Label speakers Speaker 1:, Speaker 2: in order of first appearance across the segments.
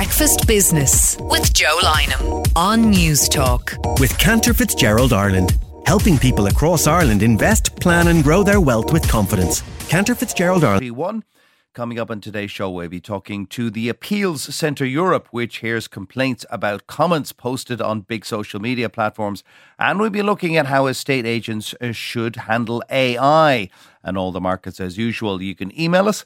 Speaker 1: Breakfast Business with Joe Lynham on News Talk.
Speaker 2: With Cantor Fitzgerald Ireland, helping people across Ireland invest, plan and grow their wealth with confidence. Cantor Fitzgerald Ireland.
Speaker 3: Coming up on today's show, we'll be talking to the Appeals Centre Europe, which hears complaints about comments posted on big social media platforms. And we'll be looking at how estate agents should handle AI and all the markets as usual. You can email us,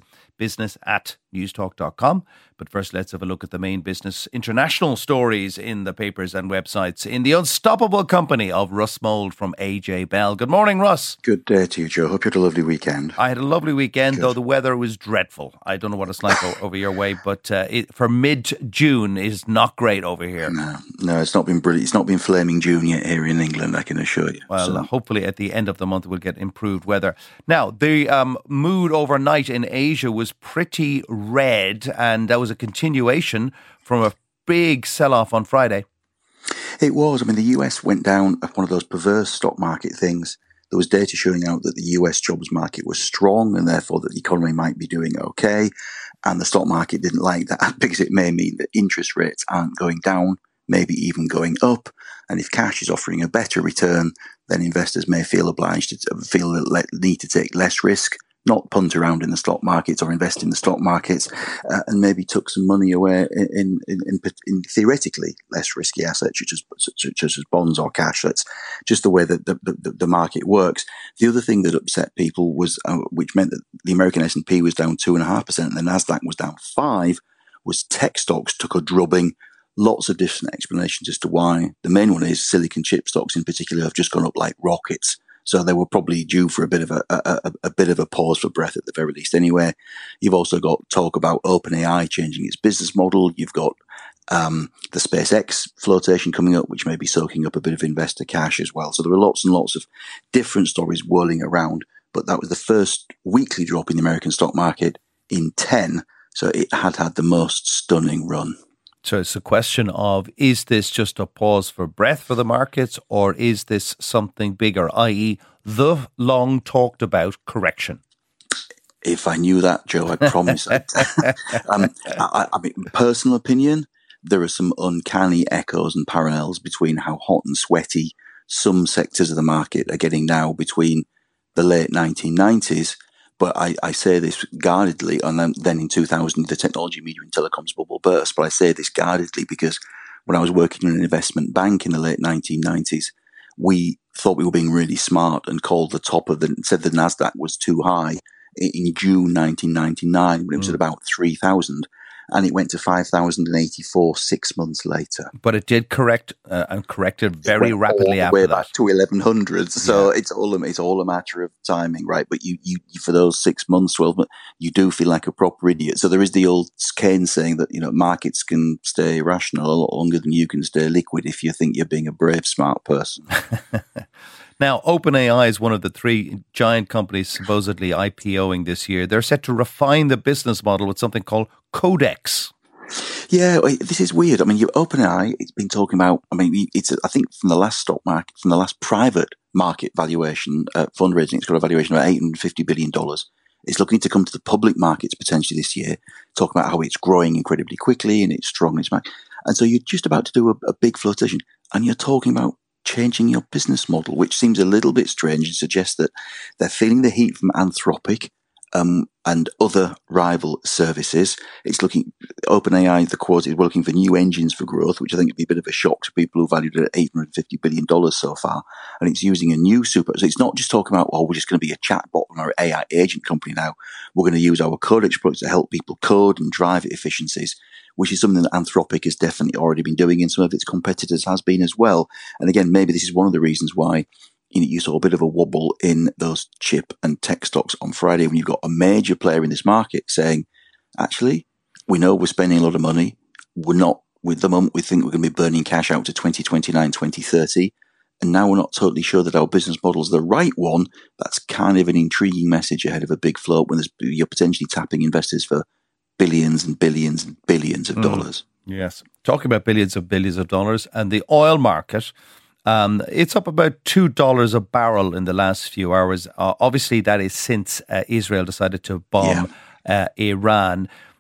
Speaker 3: business@newstalk.com. But first, let's have a look at the main business international stories in the papers and websites in the unstoppable company of Russ Mould from AJ Bell. Good morning, Russ.
Speaker 4: Good day to you, Joe. Hope you had a lovely weekend.
Speaker 3: I had a lovely weekend,
Speaker 4: Good.
Speaker 3: Though the weather was dreadful. I don't know what it's like over your way, but for mid-June is not great over here.
Speaker 4: No, it's not been brilliant. It's not been flaming June yet here in England, I can assure you.
Speaker 3: Well, hopefully at the end of the month we'll get improved weather. Now, the mood overnight in Asia was pretty red, and that was a continuation from a big sell-off on Friday.
Speaker 4: It was. I mean, the US went down one of those perverse stock market things. There was data showing out that the US jobs market was strong and therefore that the economy might be doing okay. And the stock market didn't like that because it may mean that interest rates aren't going down, maybe even going up. And if cash is offering a better return, then investors may feel obliged to feel the need to take less risk, not punt around in the stock markets or invest in the stock markets, and maybe took some money away in theoretically less risky assets such as bonds or cash. That's just the way that the market works. The other thing that upset people was, which meant that the American S&P was down 2.5% and the Nasdaq was down 5%, was tech stocks took a drubbing. Lots of different explanations as to why. The main one is silicon chip stocks in particular have just gone up like rockets. So they were probably due for a bit of a pause for breath at the very least. Anyway, you've also got talk about OpenAI changing its business model. You've got the SpaceX flotation coming up, which may be soaking up a bit of investor cash as well. So there are lots and lots of different stories whirling around. But that was the first weekly drop in the American stock market in 10. So it had the most stunning run.
Speaker 3: So it's a question of, is this just a pause for breath for the markets, or is this something bigger, i.e. the long talked about correction?
Speaker 4: If I knew that, Joe, I promise. I mean, personal opinion, there are some uncanny echoes and parallels between how hot and sweaty some sectors of the market are getting now between the late 1990s. But I say this guardedly, and then in 2000, the technology, media and telecoms bubble burst. But I say this guardedly because when I was working in an investment bank in the late 1990s, we thought we were being really smart and called said the Nasdaq was too high in June 1999 when it was at about 3,000. And it went to 5,084 6 months later.
Speaker 3: But it did correct and corrected very rapidly
Speaker 4: after that. Way
Speaker 3: that.
Speaker 4: back to 1100s. So it's all a matter of timing, right? But you for those 6 months, 12 months, you do feel like a proper idiot. So there is the old Keynes saying that, markets can stay irrational a lot longer than you can stay liquid if you think you're being a brave, smart person.
Speaker 3: Now, OpenAI is one of the three giant companies supposedly IPOing this year. They're set to refine the business model with something called Codex.
Speaker 4: Yeah, this is weird. I mean, OpenAI, it's been talking about, I think from the last stock market, from the last private market valuation, fundraising, it's got a valuation of $850 billion. It's looking to come to the public markets potentially this year, talking about how it's growing incredibly quickly and it's strong in its market. And so you're just about to do a big flotation and you're talking about changing your business model, which seems a little bit strange and suggests that they're feeling the heat from Anthropic and other rival services. It's OpenAI, the quote is, we're looking for new engines for growth, which I think would be a bit of a shock to people who valued it at $850 billion so far. And it's using a new so it's not just talking about, we're just going to be a chatbot on our AI agent company now. We're going to use our Codex products to help people code and drive efficiencies, which is something that Anthropic has definitely already been doing, and some of its competitors has been as well. And again, maybe this is one of the reasons why you saw a bit of a wobble in those chip and tech stocks on Friday when you've got a major player in this market saying, actually, we know we're spending a lot of money. We're not, with the moment, we think we're going to be burning cash out to 2029, 2030. And now we're not totally sure that our business model is the right one. That's kind of an intriguing message ahead of a big float when you're potentially tapping investors for billions and billions and billions of dollars.
Speaker 3: Yes. Talking about billions of dollars and the oil market, it's up about $2 a barrel in the last few hours. Obviously, that is since Israel decided to bomb Iran.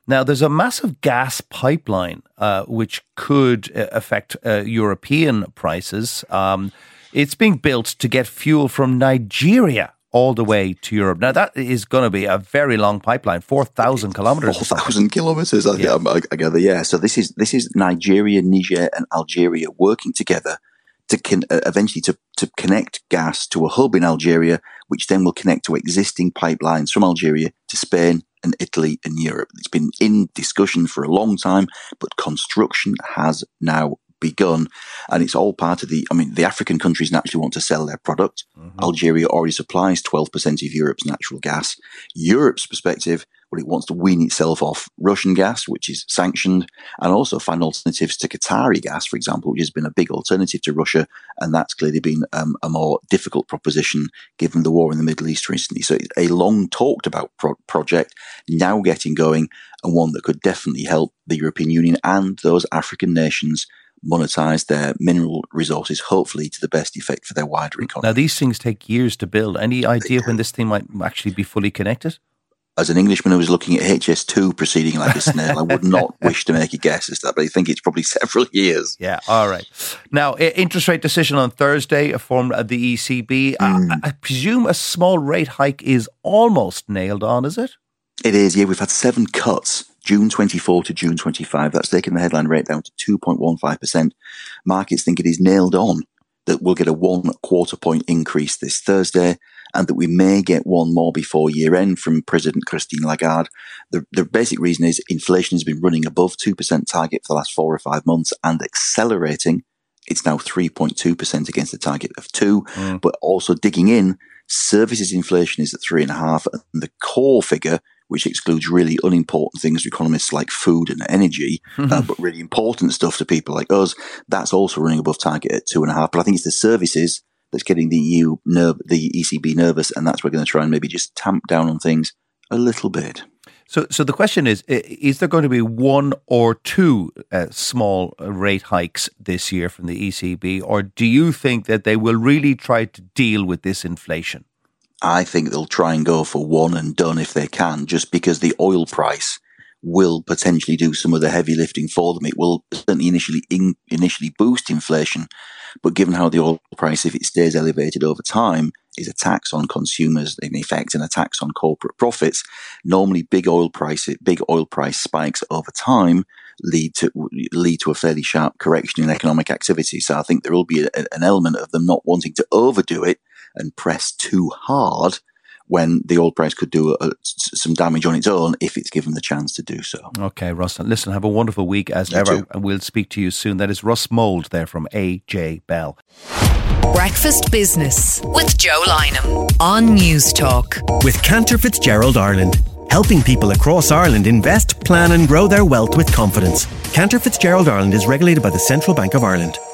Speaker 3: Now, there's a massive gas pipeline which could affect European prices. It's being built to get fuel from Nigeria all the way to Europe. Now, that is going to be a very long pipeline, 4,000 kilometres.
Speaker 4: 4,000 kilometres, I gather, yeah. So this is Nigeria, Niger and Algeria working together to eventually to connect gas to a hub in Algeria, which then will connect to existing pipelines from Algeria to Spain and Italy and Europe. It's been in discussion for a long time, but construction has now begun, and it's all part of the African countries naturally want to sell their product. Mm-hmm. Algeria already supplies 12% of Europe's natural gas. Europe's perspective, well, it wants to wean itself off Russian gas, which is sanctioned, and also find alternatives to Qatari gas, for example, which has been a big alternative to Russia, and that's clearly been a more difficult proposition given the war in the Middle East recently. So it's a long talked about project now getting going, and one that could definitely help the European Union and those African nations monetize their mineral resources, hopefully to the best effect for their wider economy.
Speaker 3: Now, these things take years to build. Any idea when this thing might actually be fully connected?
Speaker 4: As an Englishman who was looking at HS2 proceeding like a snail, I would not wish to make a guess as to that, but I think it's probably several years.
Speaker 3: Yeah, all right. Now, interest rate decision on Thursday from the ECB. I presume a small rate hike is almost nailed on, is it?
Speaker 4: It is, yeah. We've had 7 cuts, June 24 to June 25. That's taken the headline rate down to 2.15%. Markets think it is nailed on that we'll get a 1/4 point increase this Thursday, and that we may get one more before year end from President Christine Lagarde. The basic reason is inflation has been running above 2% target for the last 4 or 5 months and accelerating. It's now 3.2% against the target of 2%, but also digging in, services inflation is at 3.5%, and the core figure, which excludes really unimportant things for economists like food and energy, but really important stuff to people like us, that's also running above target at 2.5%. But I think it's the services that's getting the ECB nervous, and that's where we're going to try and maybe just tamp down on things a little bit.
Speaker 3: So the question is there going to be 1 or 2 small rate hikes this year from the ECB, or do you think that they will really try to deal with this inflation?
Speaker 4: I think they'll try and go for one and done if they can, just because the oil price will potentially do some of the heavy lifting for them. It will certainly initially boost inflation, but given how the oil price, if it stays elevated over time, is a tax on consumers, in effect, and a tax on corporate profits. Normally, big oil price spikes over time lead to a fairly sharp correction in economic activity. So I think there will be an element of them not wanting to overdo it and press too hard when the oil price could do some damage on its own if it's given the chance to do so.
Speaker 3: Okay, Russ, listen, have a wonderful week as ever, and we'll speak to you soon. That is Russ Mould there from AJ Bell.
Speaker 1: Breakfast Business with Joe Lynham on News Talk.
Speaker 2: With Cantor Fitzgerald Ireland, helping people across Ireland invest, plan and grow their wealth with confidence. Cantor Fitzgerald Ireland is regulated by the Central Bank of Ireland.